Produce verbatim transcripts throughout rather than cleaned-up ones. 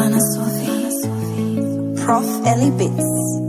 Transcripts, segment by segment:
Anna Sophie, Prof Ellie Bits.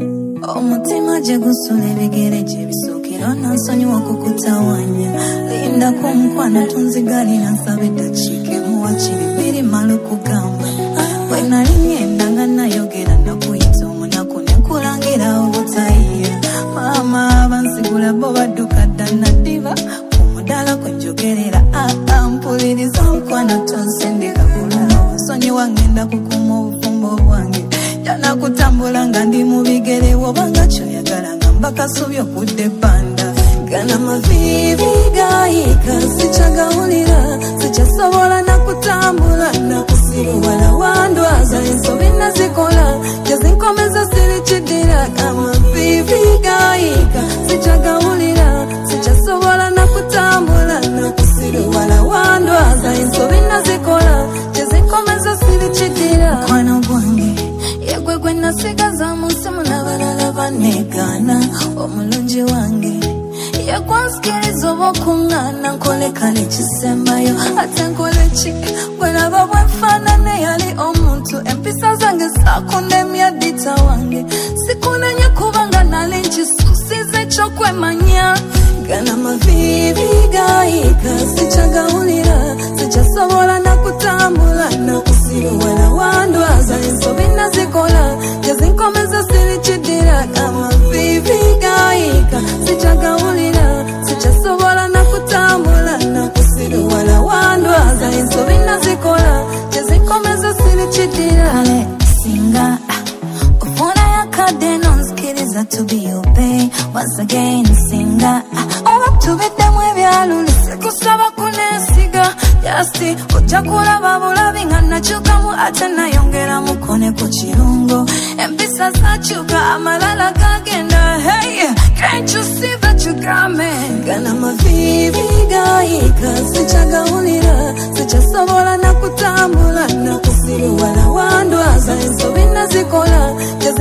Omutima je gusula ebigere gye bisukira nansonyiwa okukutawanya linda kumukwana tunzigalira nsabe dakiike muwakiri biri malu kugamba bwe nali ngenda nga nayogera nakuyita omunaku nekulangira obutayiya maama abansigula bo badduka dda naddiba kumudala kwenjogerera aa mpuliriza mukwana tonsindika kulala nsonyiwa ngenda kukuma obufumbo bwange jana kutambula nga ndi mu bigere wobanga kyoyagala nga mbakasubye okudde banda gana mavivi gayika sikyagawulira sikyasobola nakutambula nakusiruwala wandwaza ensobi nazikola gyezinkomeza sirikiddira amavivi gayika sikyagawulira sikyasobola nakutambula nakusiruwala wandwaza ensobi nazikola gyezinkomeza sirikiddira mukwana gwange yegwe gwe nasigaza mu nsimu n'abalala banegana omulungi wange yakwansikiriza oba okuŋŋaana nkole kale kisembayo ate nkole ki bwe laba bwenfaanana yali omuntu empisa zange saakundemya dita wange sikunenye kubanga nali nkisusiza ekyokwemanya gana mavivi gayika sikyagawulira sikyasobola nakutambula nakusiruwala wandwaza ensobi nazikola gyezinkomeza sirikiddira amavivi gayika sikyagawulira sikyasobola nakutambula nakusiruwala wandwaza ensobi nazikola gyezinkomeza sirikiddira kale singa ofuna yakadde nonzikiriza to be obey once again singa oba tubiddemu ebyaluli sikusaba kunesiga yasti ojja kulaba bulabi nga nakyukamu ate nayongera mukone ku kirungo empisa zakyuka amalala gagenda hey can't you see that you got me gana mavivi gayika sikyagawulira sikyasobola nakutambula nakusiruwala wandwaza ensobi nazikola